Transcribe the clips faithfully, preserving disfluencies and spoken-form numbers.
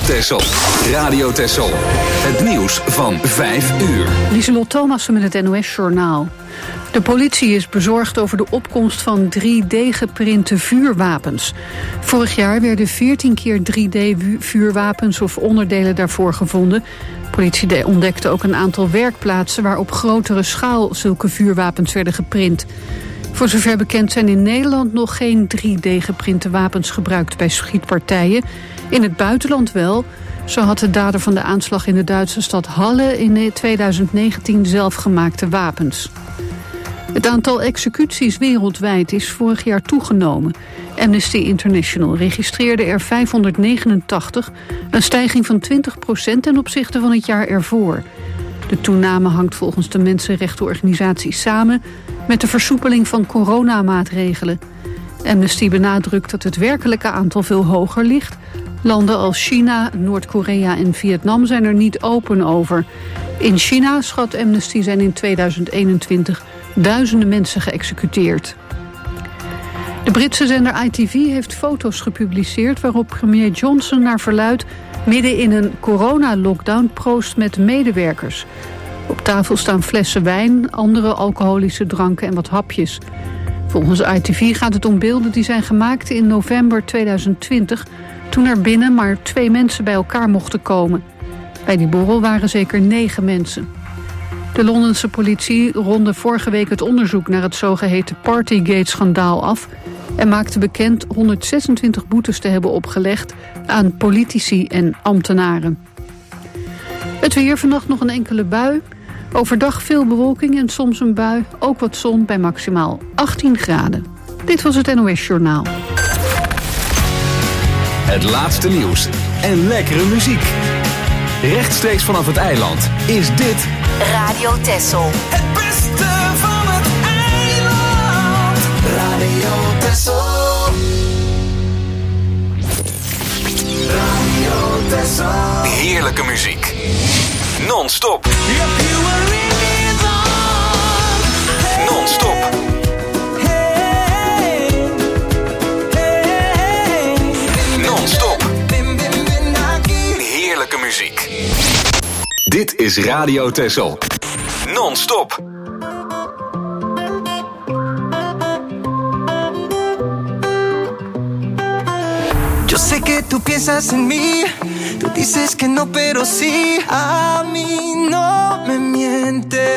Texel. Radio Texel. Het nieuws van vijf uur. Lieselot Thomassen met het N O S-journaal. De politie is bezorgd over de opkomst van drie D-geprinte vuurwapens. Vorig jaar werden veertien keer drie D-vuurwapens of onderdelen daarvoor gevonden. De politie ontdekte ook een aantal werkplaatsen waar op grotere schaal zulke vuurwapens werden geprint. Voor zover bekend zijn in Nederland nog geen drie D-geprinte wapens gebruikt bij schietpartijen. In het buitenland wel. Zo had de dader van de aanslag in de Duitse stad Halle in tweeduizend negentien zelfgemaakte wapens. Het aantal executies wereldwijd is vorig jaar toegenomen. Amnesty International registreerde er vijfhonderdnegenentachtig, een stijging van twintig procent ten opzichte van het jaar ervoor. De toename hangt volgens de mensenrechtenorganisatie samen met de versoepeling van coronamaatregelen. Amnesty benadrukt dat het werkelijke aantal veel hoger ligt. Landen als China, Noord-Korea en Vietnam zijn er niet open over. In China, schat Amnesty, zijn in tweeduizend eenentwintig duizenden mensen geëxecuteerd. De Britse zender I T V heeft foto's gepubliceerd waarop premier Johnson naar verluidt midden in een coronalockdown proost met medewerkers. Op tafel staan flessen wijn, andere alcoholische dranken en wat hapjes. Volgens I T V gaat het om beelden die zijn gemaakt in november tweeduizend twintig... toen er binnen maar twee mensen bij elkaar mochten komen. Bij die borrel waren zeker negen mensen. De Londense politie ronde vorige week het onderzoek naar het zogeheten Partygate-schandaal af en maakte bekend honderdzesentwintig boetes te hebben opgelegd aan politici en ambtenaren. Het weer, vannacht nog een enkele bui. Overdag veel bewolking en soms een bui. Ook wat zon bij maximaal achttien graden. Dit was het N O S-journaal. Het laatste nieuws en lekkere muziek. Rechtstreeks vanaf het eiland is dit Radio Texel. Het beste van het eiland. Radio Texel. Radio Texel. heerlijke muziek. Non-stop. Non-stop. Non-stop. Heerlijke muziek. Dit is Radio Texel. Non-stop. Yo sé que tú piensas en mí, tú dices que no, pero sí, a mí no me miente.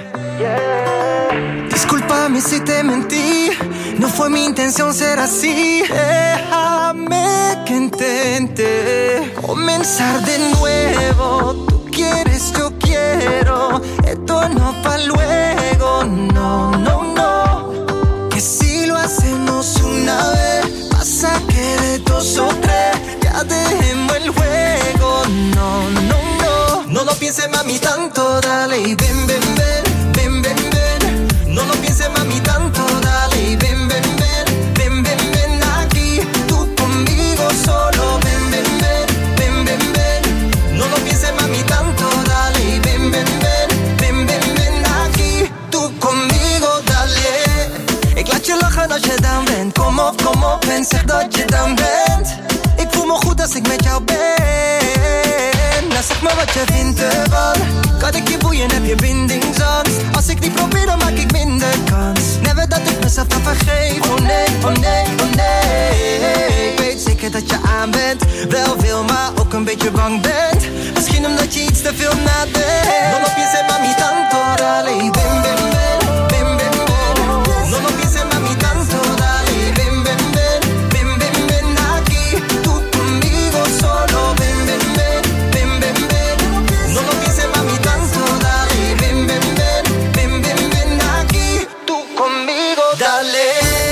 Yeah. Discúlpame si te mentí, no fue mi intención ser así. Déjame que intente comenzar de nuevo. Tú quieres, yo quiero, esto no pa' luego, no, no, no. Que si lo hacemos una vez, pasa que de dos o tres ya dejemos el juego. No, no, no. No lo pienses, mami, tanto, dale y ven, ven, ven, ven, ven, ven. No lo pienses, mami, tanto, dale y ven, ven, ven, ven, ven, ven aquí. Tú conmigo solo, ven, ven, ven, ven, ven, ven. No lo pienses, mami, tanto, dale y ven, ven, ven, ven, ven, ven aquí. Tú conmigo, dale. Ik laat je lachen als je dan bent. Kom op, kom op en zeg dat je dan bent. Ik voel me goed als ik met jou ben. Nou zeg maar wat je vindt ervan. Kan ik je boeien, heb je bindingsangst. Als ik niet probeer, dan maak ik minder kans. Never dat ik mezelf dan vergeef. Oh nee, oh nee, oh nee. Ik weet zeker dat je aan bent. Wel wil, maar ook een beetje bang bent. Misschien omdat je iets te veel nadenkt. No lo pienses, mami, tanto, dale y ven, ven, ven. No lo pienses, mami, tanto, dale, ven, ven, ven, ven, ven, ven aquí. Tú conmigo solo, ven, ven, ven, ven, ven, ven. No lo pienses, mami, tanto, dale, ven, ven, ven, ven, ven, ven aquí. Tú conmigo, dale.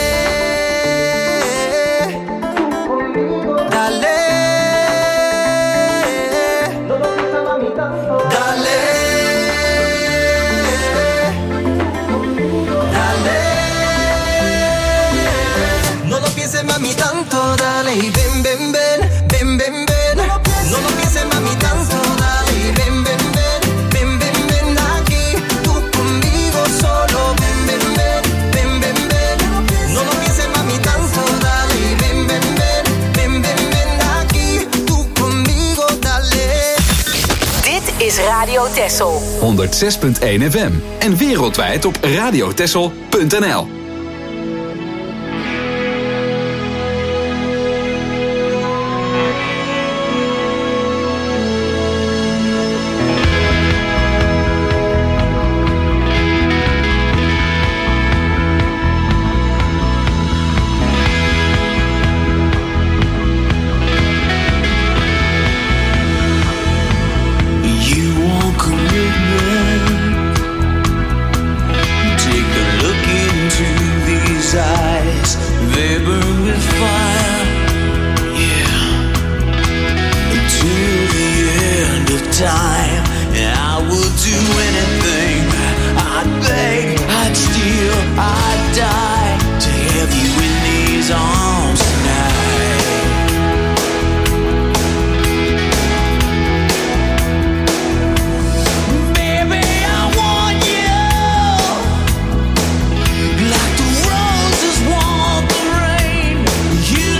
Dale. No lo pienses, mami, tanto, dale. Mami, tanto, dale y ven, ven, ven, ven, ven, ven. No lo pienses, mami, tanto, dale y ven, ven, ven, ven, ven, ven aquí. Tú conmigo solo, ven, ven, ven, ven, ven, ven. No lo pienses, mami, tanto, dale y ven, ven, ven, ven, ven, ven aquí. Tú conmigo, Radio Texel. honderd zes punt één F M en wereldwijd op radiotexel punt n l. You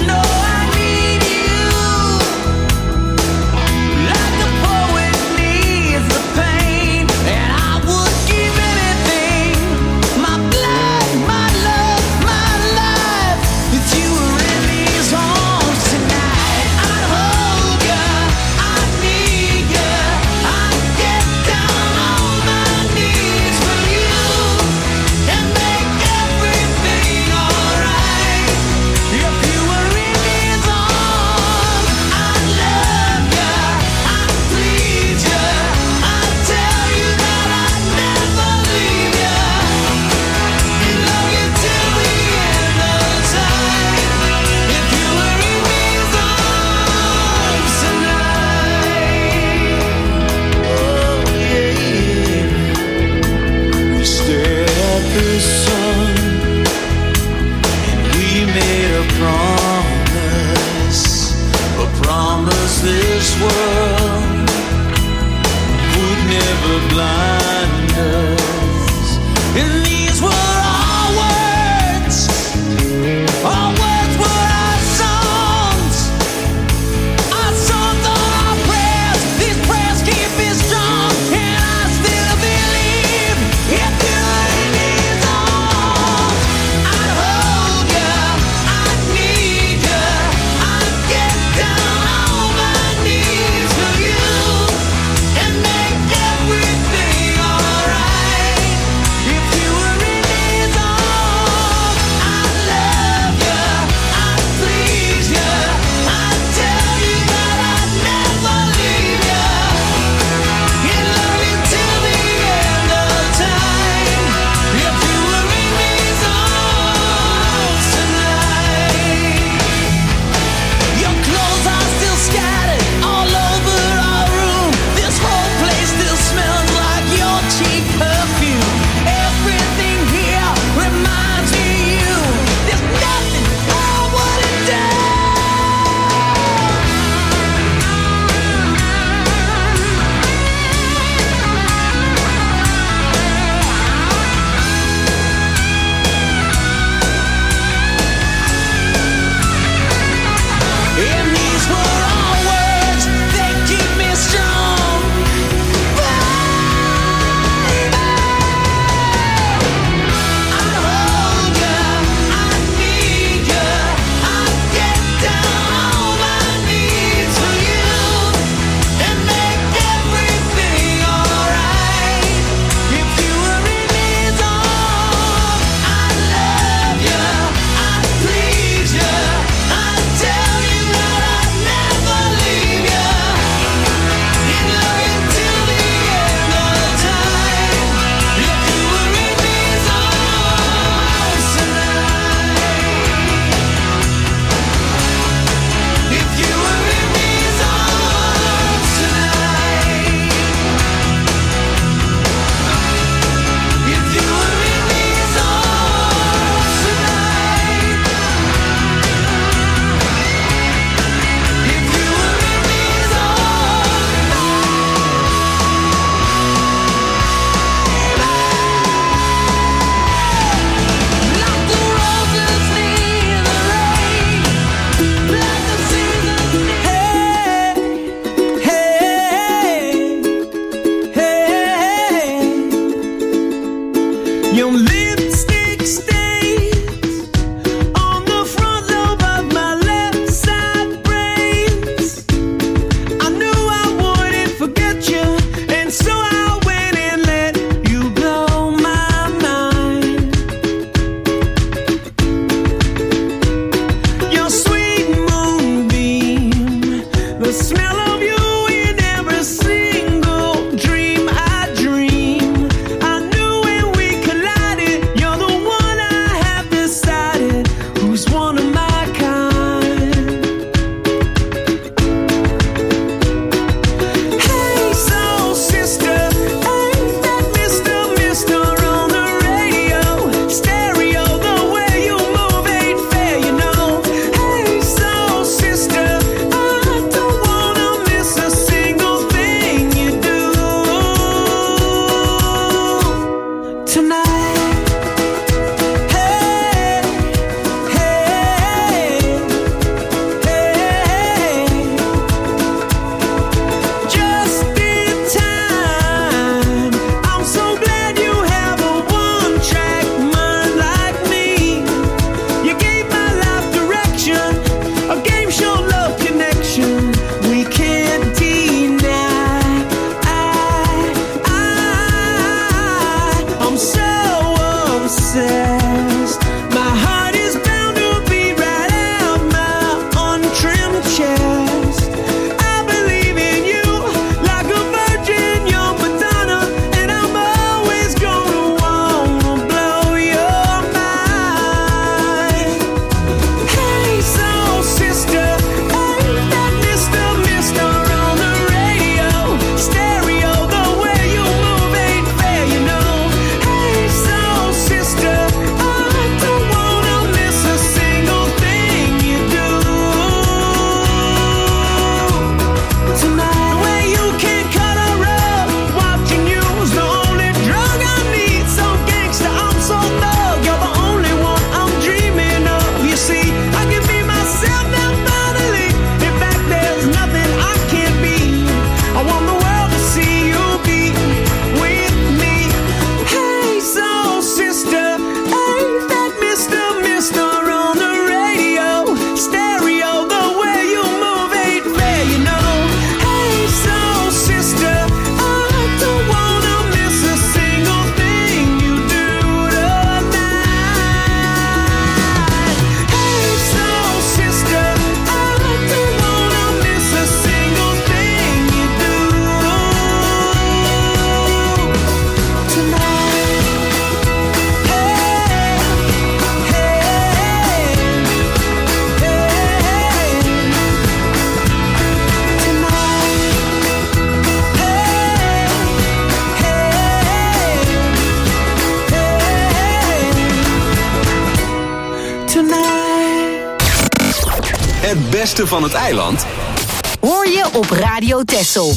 tonight. Het beste van het eiland hoor je op Radio Texel.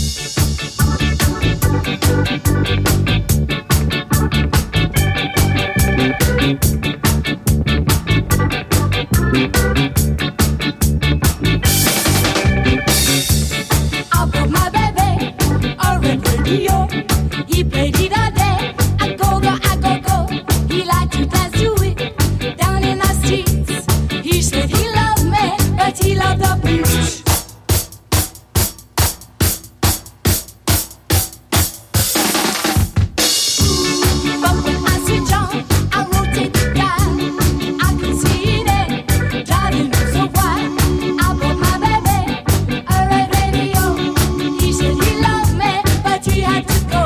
He played it all day. I go go, I go go. He liked to dance to it down in the streets. He said he loved me, but he loved the beach. But when I switch on, I rotate the dial. I can see it driving me so wild. I bought my baby a red radio. He said he loved me, but he had to go.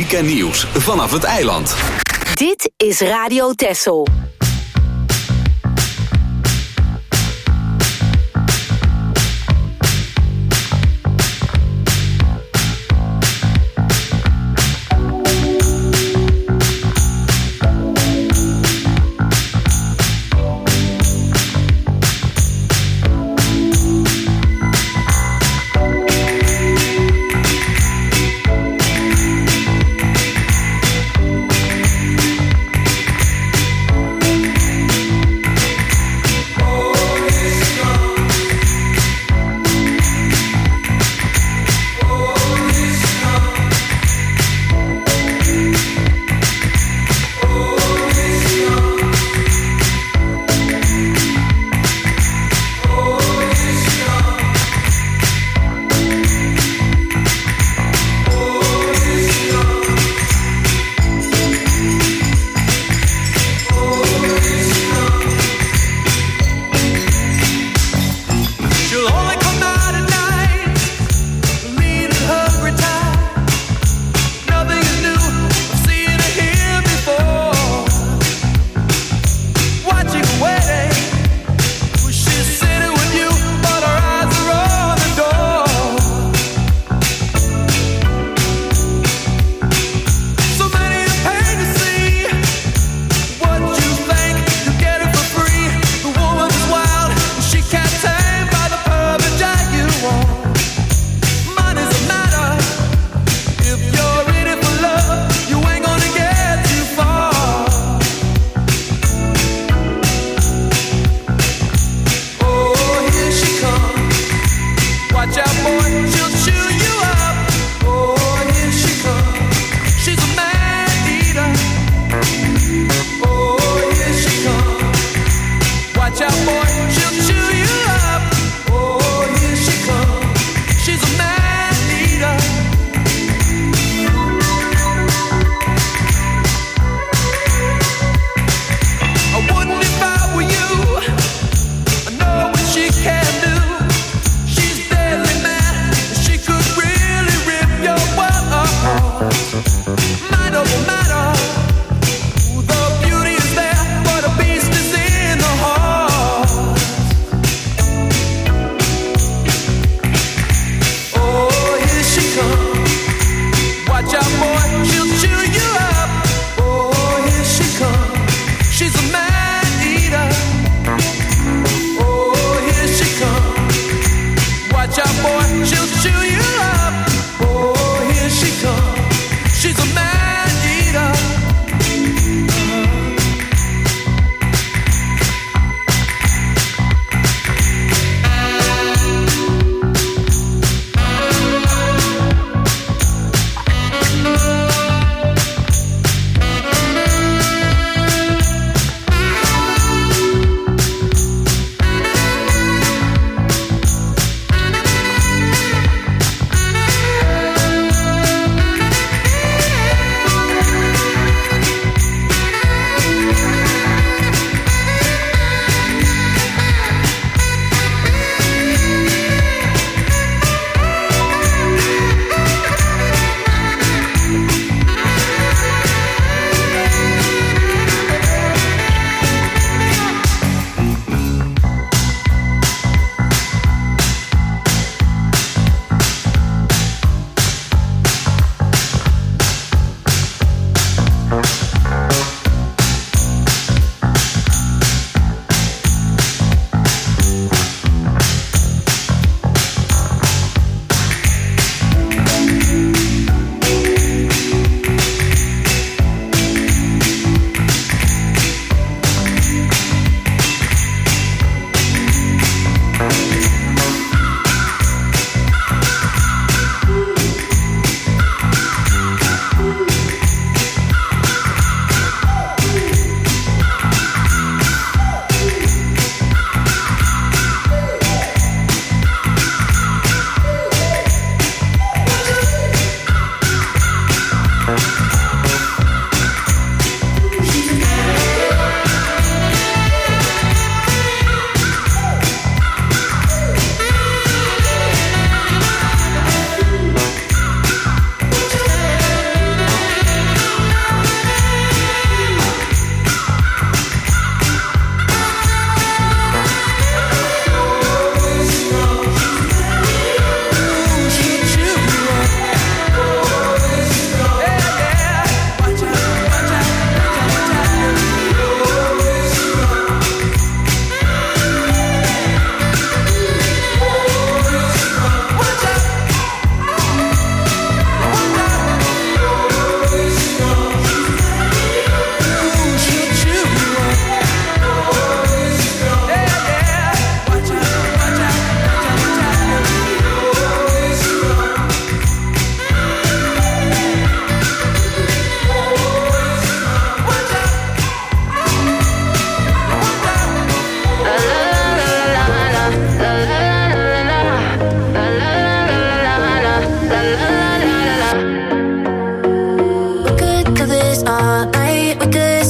muziek en nieuws vanaf het eiland. Dit is Radio Texel.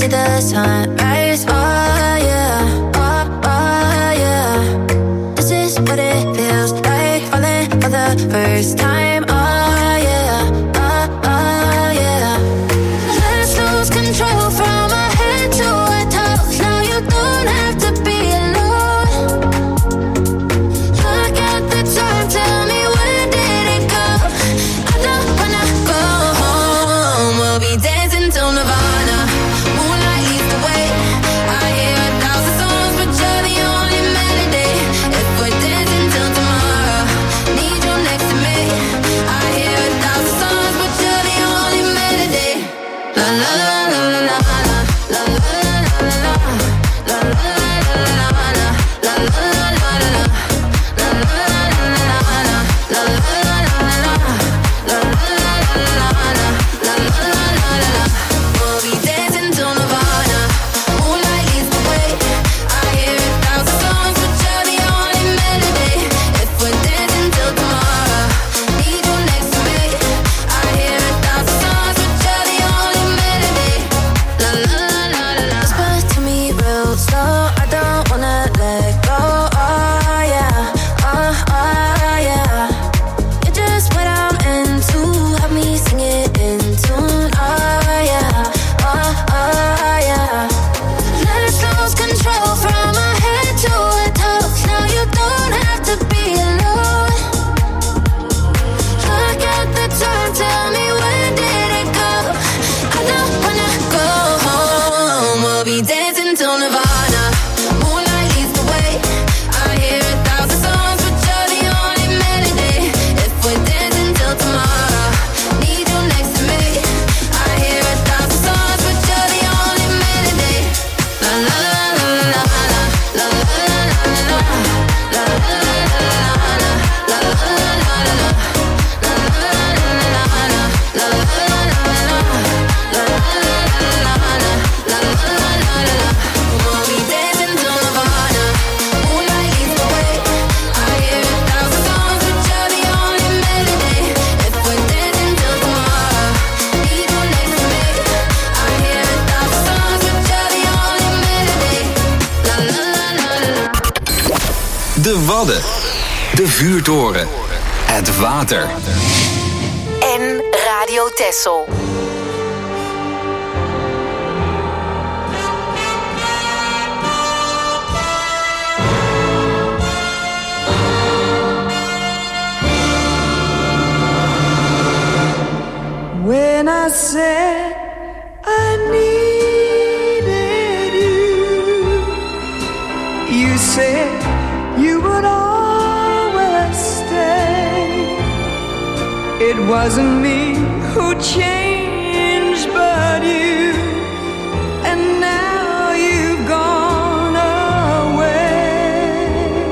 to the sunrise. Oh yeah, oh, oh yeah. This is what it feels like, falling for the first time. Oh yeah, oh, oh yeah. Let's lose control from our head to our toes. Now you don't have to be alone. Look at the time, tell me when did it go? I don't wanna go home. We'll be dancing till Nirvana. Moonlight leads the way. I hear a thousand songs, but you're the only melody. If we're dancing till tomorrow, need you next to me. I hear a thousand songs, but you're the only melody. La la la la la la la la la la la la la la la la. We'll be dancing till Nirvana. Moonlight leads the way. I hear a thousand songs, but you're the only melody. If we're dancing till tomorrow, need you next to me. I hear a thousand songs, but you're the only melody. La la la la la. Whisper to me real slow. I don't wanna let go. Oh yeah, oh oh yeah. You're just what I'm into. Help me sing it in tune. Oh yeah, oh oh yeah. Let's lose control from our head to our toes. Now you don't have to be alone. Look at the time, tell me when did it go? I don't wanna go home. We'll be dancing till Nirvana. Moonlight leads the way. I hear a thousand songs, but you're the only melody. If we're dancing till tomorrow, need you next to me. I hear a thousand songs, but you're the only melody. La la la la la la la la la la la la. We'll be dancing till Nirvana. Moonlight leads the way. I hear a thousand songs, but you're the only melody. If we're dancing till tomorrow, need you next to me. I hear a thousand songs, but you're the only melody. La la la la la. De Wadden. De Vuurtoren. Het water. En Radio Texel. When I said I needed you, you said you would always stay. It wasn't me who changed, but you, and now you've gone away.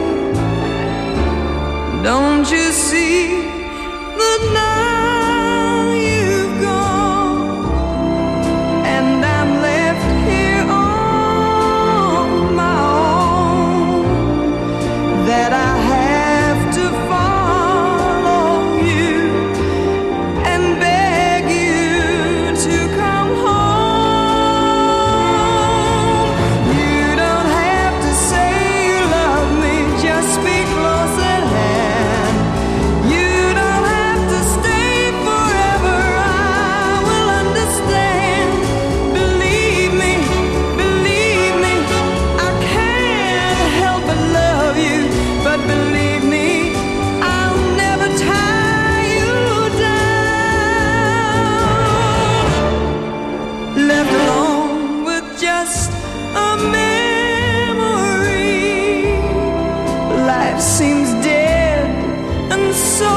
Don't you see that now you've gone, and I'm left here on my own, that I have to follow you and beg you to come home. You don't have to say you love me, just speak close at hand. You don't have to stay forever, I will understand. Believe me, believe me, I can't help but love you. But believe me, I'll never tie you down. Left alone with just a memory, life seems dead and so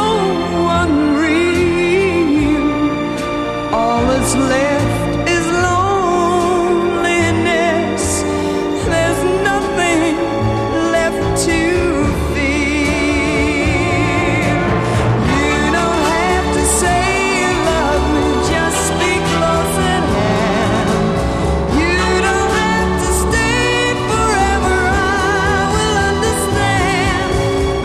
unreal. All that's left is loneliness. There's nothing left to feel. You don't have to say you love me, just speak close at hand. You don't have to stay forever, I will understand.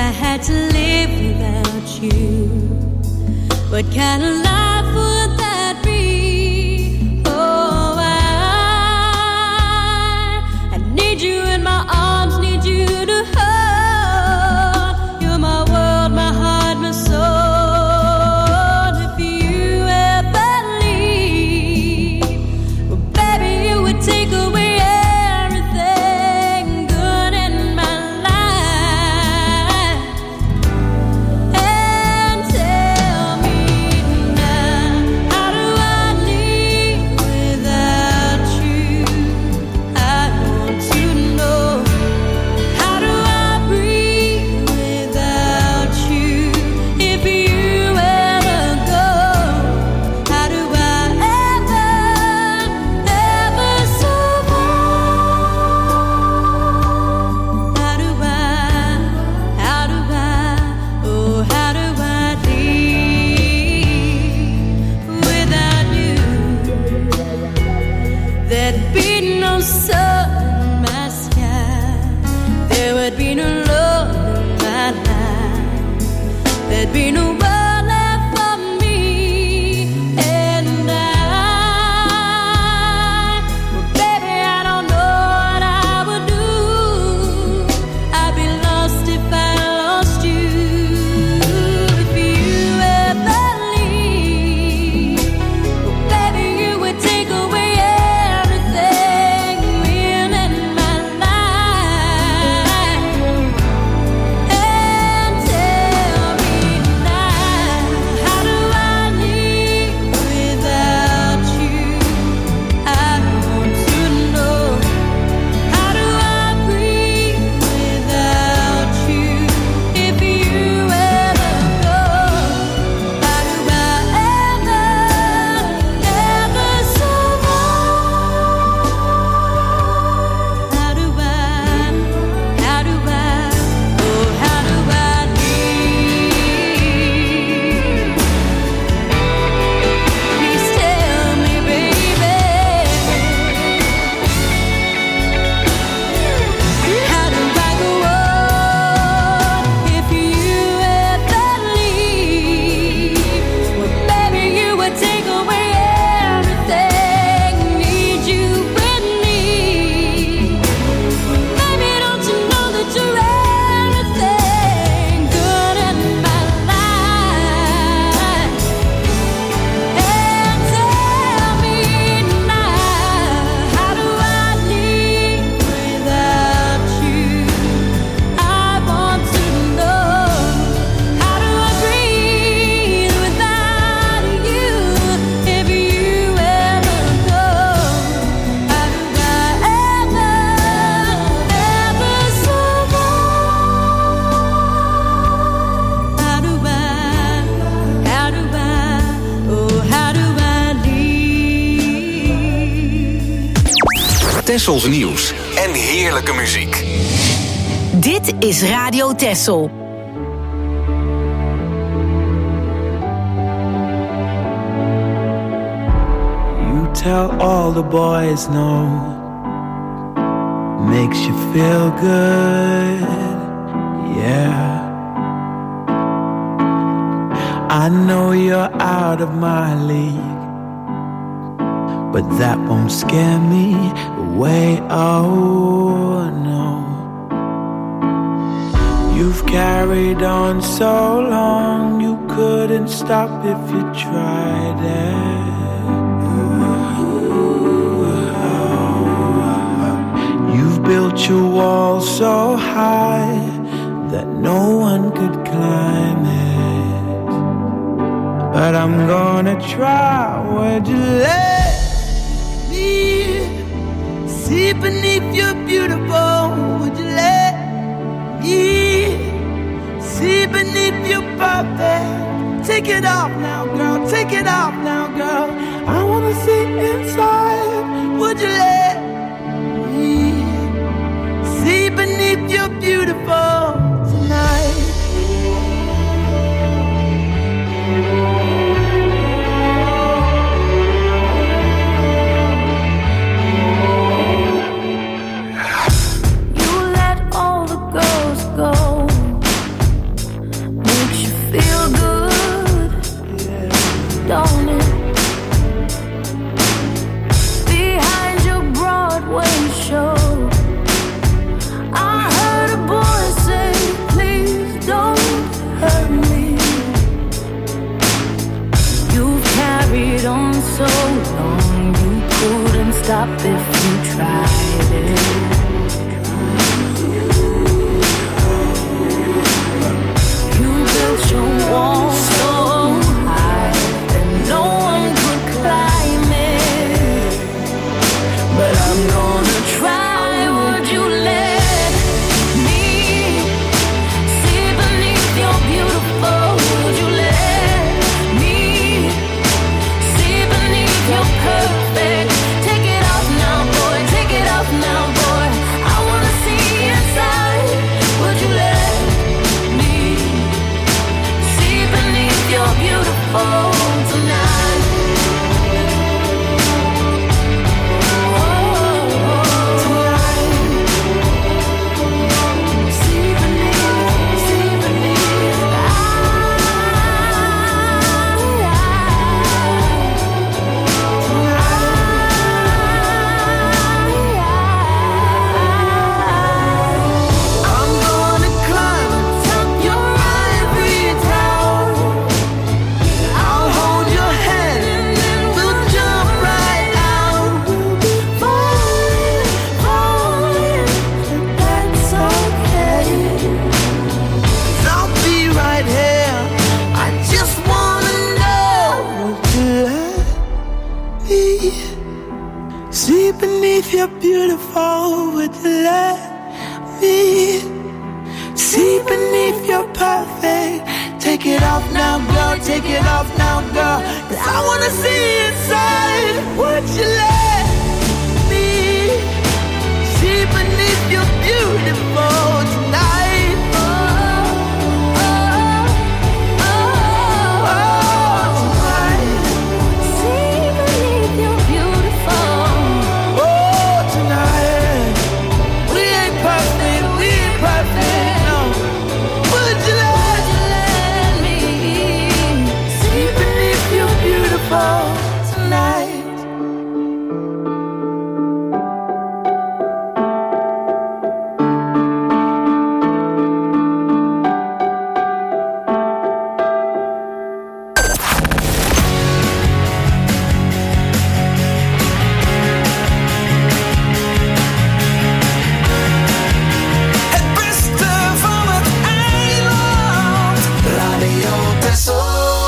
I had to live without you. What kind of life would that be? Oh, I, I need you in my arms, need you to hold. You're my world, my heart, my soul. If you ever leave, well, baby, you would take away everything good in my life. And tell me now, how do I live without you? I want to know. How do I breathe without you? If you ever go, how do I ever, ever survive? How do I, how do I, oh, how do I live without you? There'd be no sun in my sky. There would be no love in my life. There'd be no world left for me. And I, well, baby, I don't know what I would do. I'd be lost if I lost you. If you ever leave, well, baby, you would take away everything real in my life. And tell me now, how do I live without you? I want to know. How do I breathe without you? If you ever go, how do I ever, ever survive? How do I, how do I, oh, how do I live? Please tell me, baby. How do I go on if you ever leave? Well, baby, you would take away everything. Need you with me. Baby, don't you know that you're everything good in my life? And tell me now, how do I live without you? I want to know. How do I breathe without you? If you ever go, how do I ever, ever survive? How do I, how do I, oh, how do I live? Tessels nieuws en heerlijke muziek. Dit is Radio Tessel. You tell all the boys no. Makes you feel good, yeah. I know you're out of my league, but that won't scare me away, oh no. You've carried on so long, you couldn't stop if you tried it. You've built your wall so high that no one could climb it. But I'm gonna try. Would you let me see beneath your beautiful? Would you let me see beneath your perfect? Take it off now, girl. Take it off now, girl. I wanna see inside. Would you let me see beneath your beautiful tonight? You let all the girls go. if you tried it. You built your wall so high that no one could climb it. But I'm gonna try. Would you let me see beneath your beautiful? Would you let me see beneath your perfect? Take it off now, boy. Take it off now, boy. I wanna see inside. Would you let me see beneath your beautiful tonight? See beneath your beautiful, would you let me see beneath your perfect? Take it off now, girl, take it off now, girl, 'cause I wanna see inside. Would you let me see beneath your beautiful tonight? Oh, oh, oh, oh, tonight. See beneath your beautiful. Oh, tonight. We ain't perfect, we ain't perfect, no. Would you let, Let me see beneath your beautiful tonight? Het beste van het eiland. Radio Texel.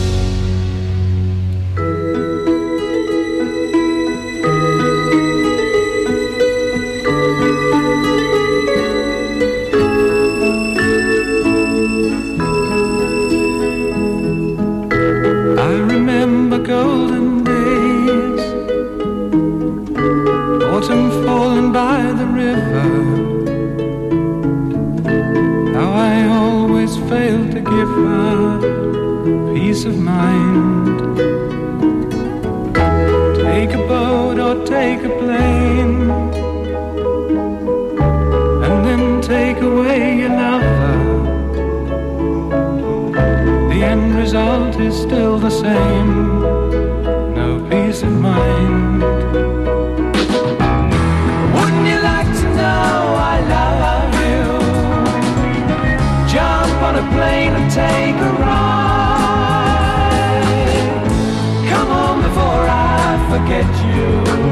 I remember golden days, autumn falling by the river. How I always failed to give her peace of mind. Take a boat or take a plane, and then take away your lover. The end result is still the same, no peace of mind. Wouldn't you like to know I love you? Jump on a plane and take a ride. Come on before I forget you,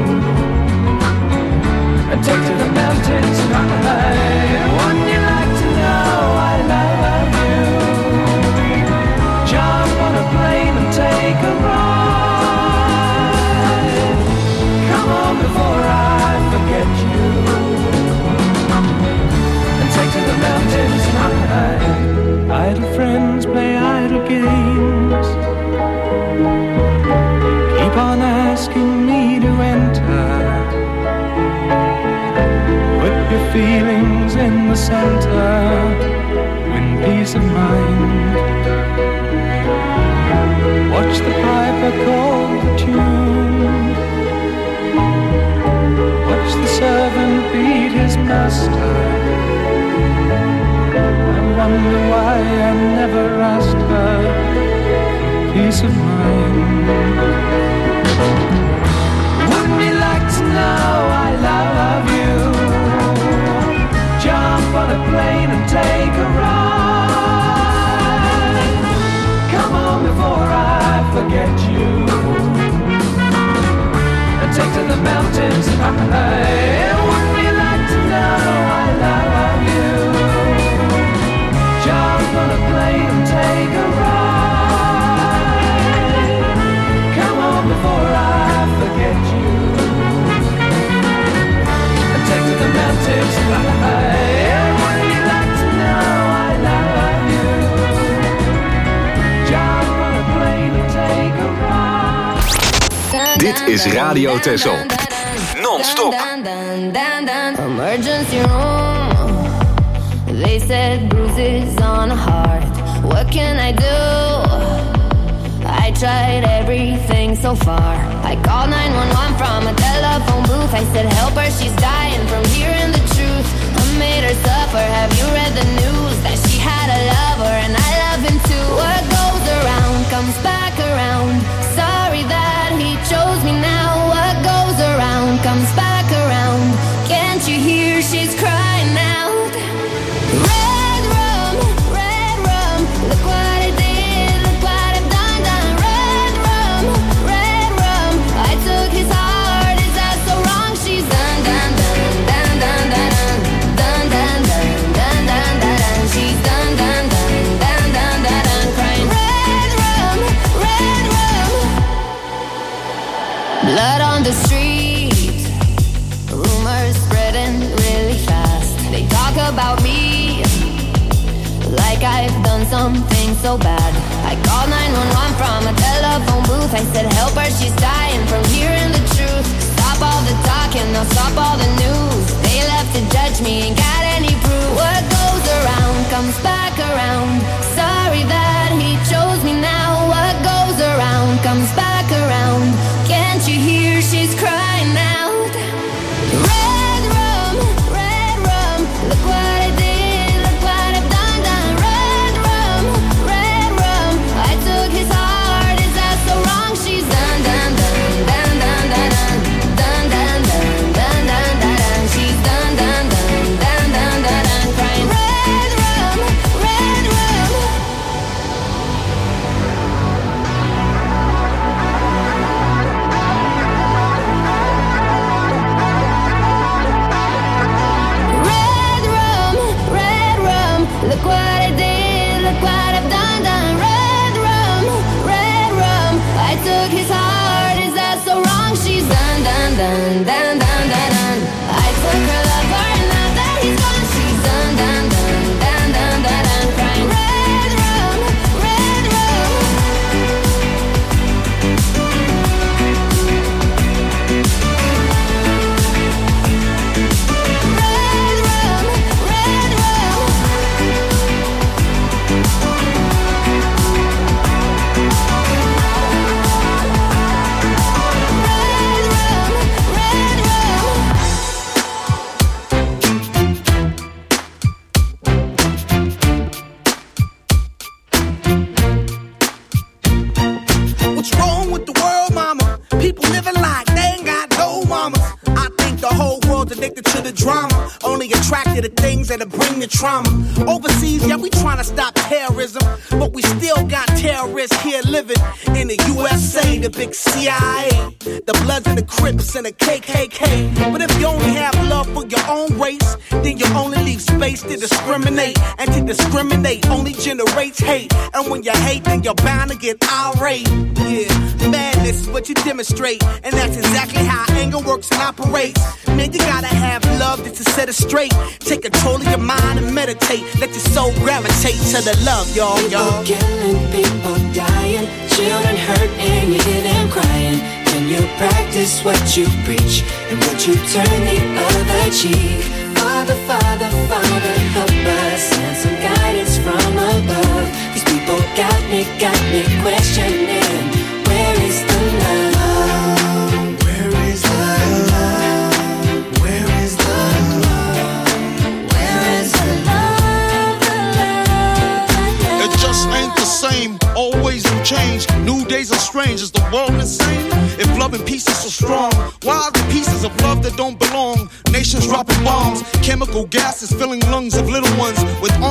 and take to the mountains and hide. Wouldn't you like to know I love you? Jump on a plane and take a ride. Come on before I forget you, and take to the mountains and hide. Idle friends play idle games, keep on asking me to enter. Put your feelings in the center, win peace of mind. Watch the piper call the tune, watch the servant beat his master, and wonder why I never asked her for peace of mind. Wouldn't you like to know I love you? Jump on a plane and take a ride. Come on before I forget you, and take to the mountains Hey, wouldn't you like to know I love you? Jump on a plane and take a ride. Come on before I forget you. And take me to the mountains high. Wouldn't you like to know I love you? Jump on a plane and take a ride. Dit is Radio Texel. Non-stop. Emergency room. They said bruises on a heart. What can I do? I tried everything so far. I called nine one one from a telephone booth. I said help her, she's dying from hearing the truth. I made her suffer. Have you read the news? That she had a lover and I love him too. What goes around comes back around. Sorry that he chose me now. What goes around comes back around. Can't you hear she's crying out? Red rum, red rum. Look what I did, look what I've done, done. Red rum, red rum. I took his heart, is that so wrong? She's done, done, done, done, done, done, done, done, done, done, done, done. She's done, done, done, done, done, done, done. Crying red rum, red rum. Blood on the street, rumors spreading really fast. They talk about me like I've done something so bad. I called nine one one from a telephone booth. I said help her, she's dying from hearing the truth. Stop all the talking, now stop all the news. They left to judge me, ain't got any proof. What goes around comes back around. Sorry that he chose me now. What goes around comes back around. Can't you hear she's crying out? Red rum, red rum. Look what I did, look what I've done, done. Red rum, red rum. I took his heart, is that so wrong? She's done, done, done, done, done, done, done, done, done, done, done, done. She's done, done, done, done, done, done, done. Crying red rum, red rum. Red rum, red rum. Look what I did, look what I've done, done. Red rum, red rum. I took his heart, is that so wrong? She's done, done, done, done, done, done, done. I took her lover and now that he's gone, she's done, done, done, done, done, done, done. Crying red rum, red rum. Red rum, red rum. Red rum, red rum. What's wrong with the world, mama? People living like they ain't got no mamas. I think the whole world's addicted to the drama, only attracted to things that'll bring the trauma. Overseas, yeah, we trying to stop terrorism, but we still got terrorists here living in the U S A, the big C I A, the Bloods and the Crips and the K K K. But if you only have love for your own race, then you only leave space to discriminate, and to discriminate only generates hate. And when you hate, then you're bound to get irate. Yeah, madness is what you demonstrate, and that's exactly how anger works and operates. Man, you gotta have love just to set it straight. Take control of your mind and meditate. Let your soul gravitate to the love, y'all, y'all. People killing, people dying, children hurt and you hear them crying. Can you practice what you preach and would you turn the other cheek? Father, Father, Father, help us and some guidance from above. These people got me, got me questioning, where is the love? Where is the love? Where is the love? Where is the love? The love, the love? It just ain't the same, always new change. New days are strange, is the world insane? If love and peace is so strong, why are the pieces of love that don't belong? Nations dropping bombs, chemical gases filling lungs of little ones with ongoing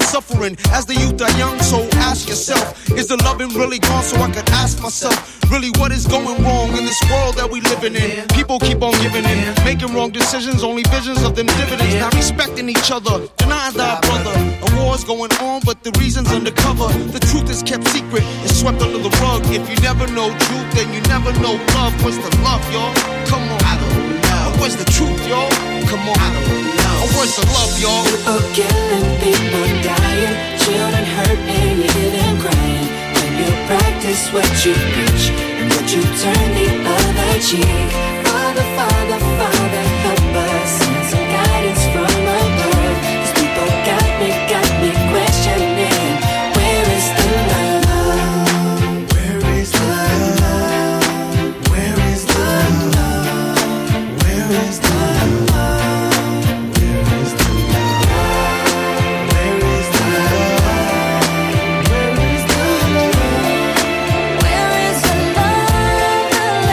suffering as the youth are young. So ask yourself, is the loving really gone? So I could ask myself, really what is going wrong in this world that we living in? People keep on giving in, making wrong decisions, only visions of them dividends. Not respecting each other, denying thy brother. A war's going on, but the reason's undercover. The truth is kept secret, it's swept under the rug. If you never know truth, then you never know love. What's the love, y'all? Come on, I don't know. Where's the truth, y'all? Come on, I don't know. Where's the love, y'all? People killing, people dying, children hurt and you hear them crying. When you practice what you preach and what you turn the other cheek. Father, Father, Father, help us. Send some guidance from above. These people got me, got me questioning. Where is the love? Where is the love? Where is the love? Where is the love? Where is the love? Where is the love? Where is the love? Where is the love, the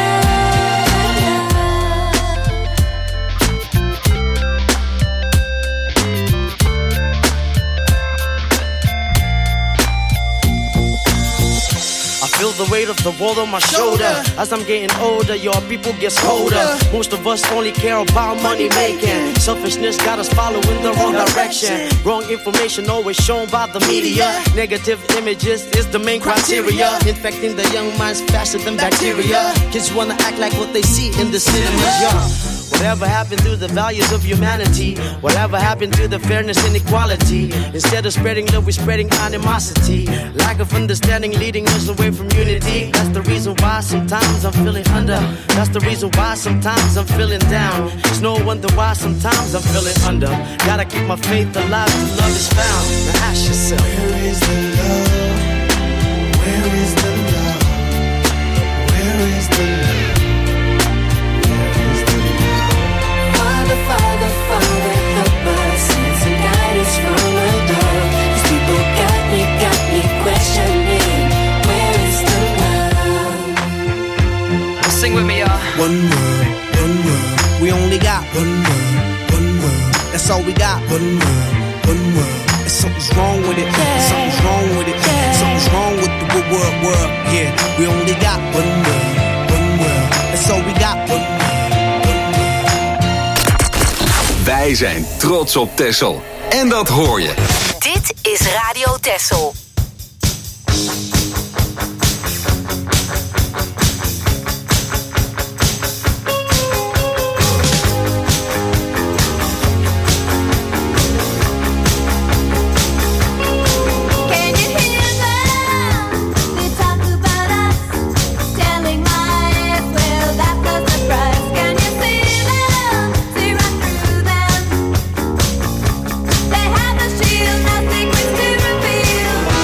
I feel the weight of the world on my shoulder. As I'm getting older, your people get colder. Most of us only care about money making. Selfishness got us following the wrong direction. Wrong information always shown by the media. Negative images is the main criteria. Infecting the young minds faster than bacteria. Kids wanna act like what they see in the cinemas, yeah. Whatever happened to the values of humanity? Whatever happened to the fairness and equality? Instead of spreading love, we're spreading animosity. Lack of understanding leading us away from unity. That's the reason why sometimes I'm feeling under. That's the reason why sometimes I'm feeling down. It's no wonder why sometimes I'm feeling under. Gotta keep my faith alive till love is found. Now ask yourself, Where is the love? Where is the love? Where is the love? Father, Father, Father, help us. Send some guidance from above. These people got me, got me questioning. Where is the love? Sing with me, y'all. One world, one world. We only got one world, one world. That's all we got. One world, one world. And something's wrong with it. Something's wrong with it. Something's wrong with the good world, world. Yeah, we only got one world, one world. That's all we got. One world. Wij zijn trots op Texel. En dat hoor je. Dit is Radio Texel. Can you hear them? They talk about us, telling lies. Well, that was the price. Can you see them? See right through them. They have a shield, no secrets to reveal.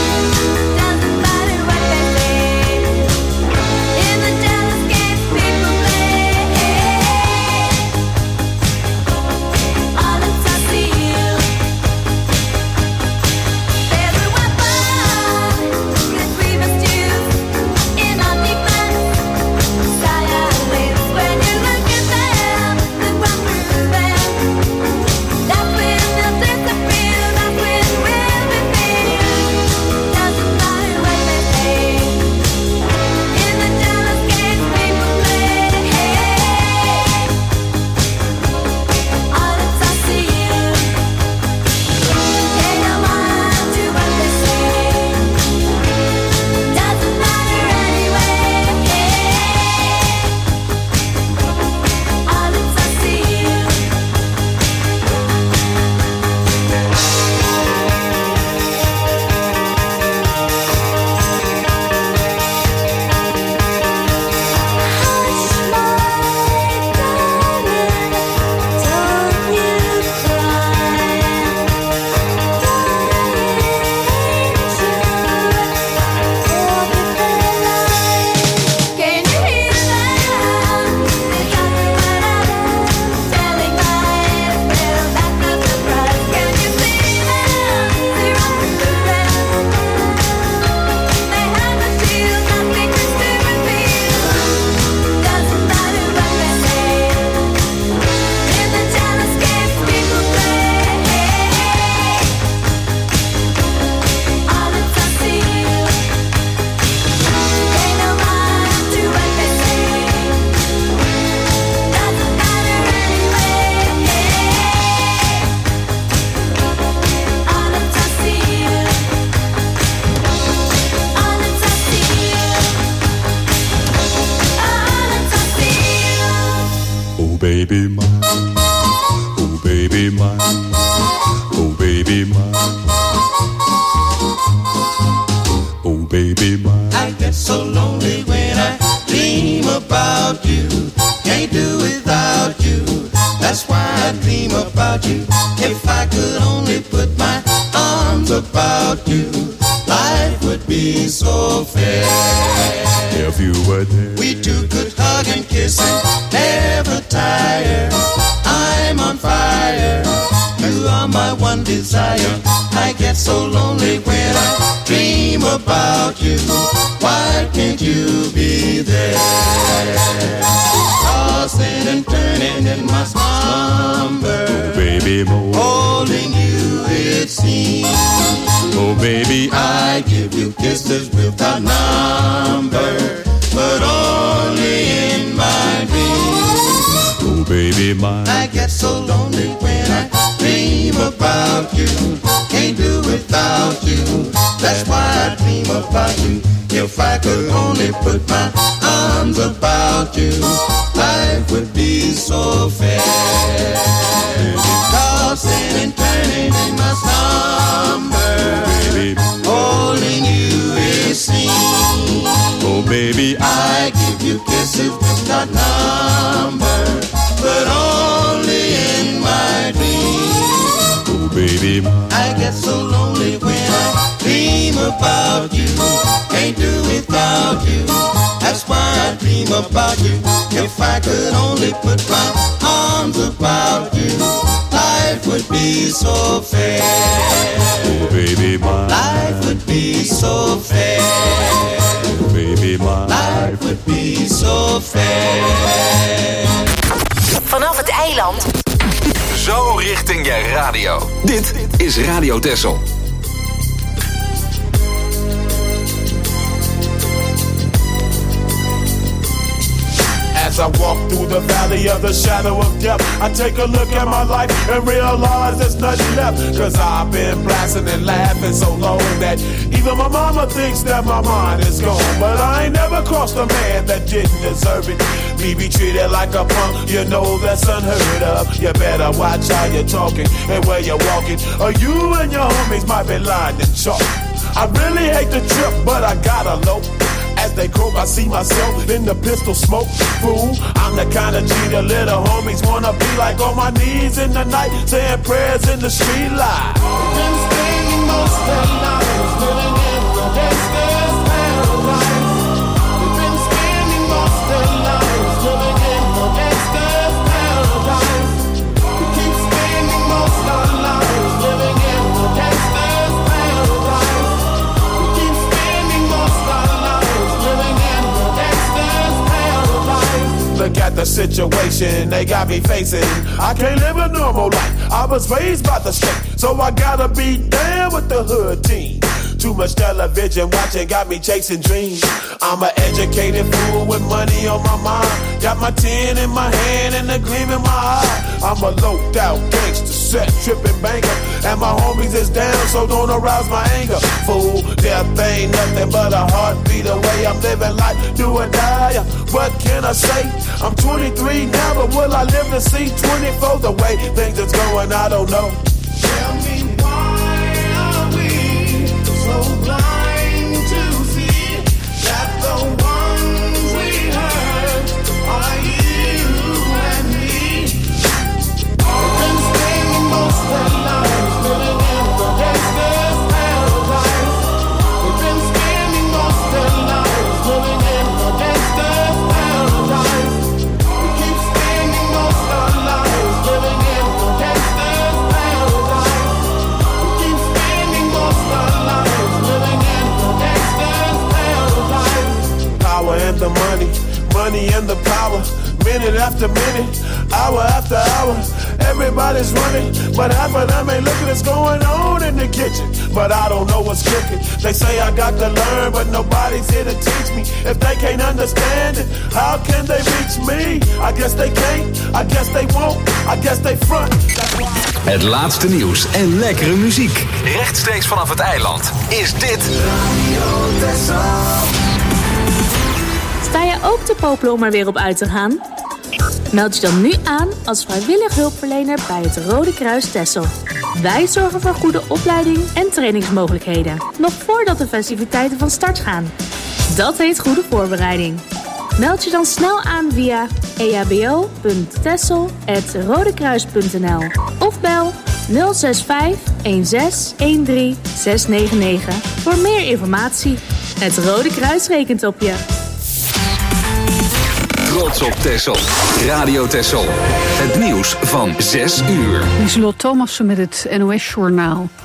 I dream about you. If I could only put my arms about you, life would be so fair. If you were there, we two could hug and kiss and never tire. I'm on fire, you are my one desire. I get so lonely when I dream about you. Why can't you be there? Tossing and turning in my slumber, oh baby, more. Holding you it seems. Oh baby, I give you kisses without number, but only in my dreams. Oh baby, my. I get so lonely when I dream about you. Can't do without you. That's why I dream about you. If I could only put my arms about you, life would be so fair. Tossing and turning in my slumber, oh baby, holding you it seems. Oh baby, I give you kisses without number, but only in my dreams. Oh baby, my. I get so lonely when I dream about you. Can't do without you. That's why I dream about you. If I could only put my arms about you, life would be so fair. Oh baby, my. Life would be so fair. Oh baby, my. Life would be so fair. Vanaf het eiland. Zo richting je radio. Dit is Radio Texel. As I walk through the valley of the shadow of death, I take a look at my life and realize there's nothing left. Cause I've been blasting and laughing so long that even my mama thinks that my mind is gone. But I ain't never crossed a man that didn't deserve it. Me be treated like a punk, you know that's unheard of. You better watch how you're talking and where you're walking, or you and your homies might be lined in chalk. I really hate the trip, but I gotta low. As they croak, I see myself in the pistol smoke. Fool, I'm the kind of G the little homies wanna be like, on my knees in the night, saying prayers in the street light. Been spending most of their lives living in the gangster's paradise. We've been spending most of their lives living in the gangster's paradise. We keep spending most of our lives living in the gangster's paradise. We keep spending most of our lives living in the gangster's paradise. Look at the situation they got me facing. I can't live a normal life. I was raised by the street, so I gotta be down with the hood team. Too much television watching got me chasing dreams. I'm an educated fool with money on my mind. Got my tin in my hand and a gleam in my eye. I'm a loped out gangster, set tripping banker, and my homies is down, so don't arouse my anger. Fool, death ain't nothing but a heartbeat away. I'm living life, do or die. What can I say? I'm twenty-three now, but will I live to see twenty-four? The way things is going, I don't know. Tell me why are we so blind to see that the ones we hurt are you and me? We've been spending most of our lives living in the gangster's paradise. We've been spending most of our lives living in the gangster's paradise. We keep spending most of our lives living in the gangster's paradise. We keep spending most of our lives living in the gangster's paradise. Power and the money, money and the power. Minute after minute, hour after hour, everybody's running, but half of them ain't looking what's going on in the kitchen. But I don't know what's cooking. They say I got to learn, but nobody's here to teach me. If they can't understand it, how can they reach me? I guess they can't, I guess they won't, I guess they front. That's why. Het laatste nieuws en lekkere muziek. Rechtstreeks vanaf het eiland is dit Radio Texel. Sta je ook te popelen om er weer op uit te gaan? Meld je dan nu aan als vrijwillig hulpverlener bij het Rode Kruis Texel. Wij zorgen voor goede opleiding en trainingsmogelijkheden, nog voordat de festiviteiten van start gaan. Dat heet goede voorbereiding. Meld je dan snel aan via e h b o punt texel apenstaartje rodekruis punt n l of bel nul zes vijf een zes een drie zes negen negen voor meer informatie. Het Rode Kruis rekent op je. Trots op Texel. Radio Texel. Het nieuws van zes uur. Lieselot Thomassen met het N O S-journaal.